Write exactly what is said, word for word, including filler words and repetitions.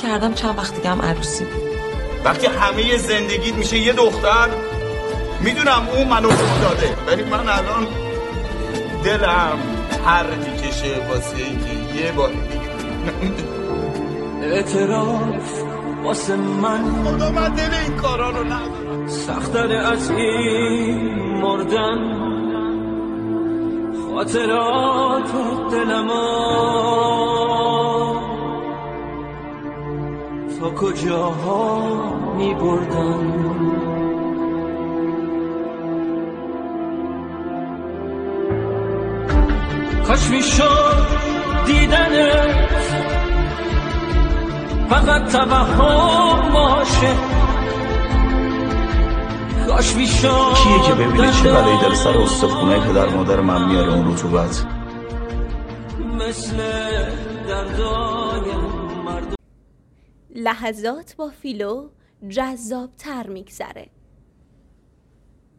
کردم چند وقت دیگه هم عروسی بود. وقتی همه زندگیت میشه یه دختر، میدونم اون منو داده، ولی من الان دلم هر میکشه واسه اینکه یه بار اعتراف واسه من خدا من دل این کارا رو ندارم. سخت‌تر از این مردن خاطرات دلما تا کجاها می بردن. کاش می شد دیدنت فقط توهم باشه. کاش می شد کیه که ببینه چه بلایی در سر استخونه پدر مادر من میاره اون رطوبت. مثل دردای مردم. لحظات با فیلو جذاب تر میگذره.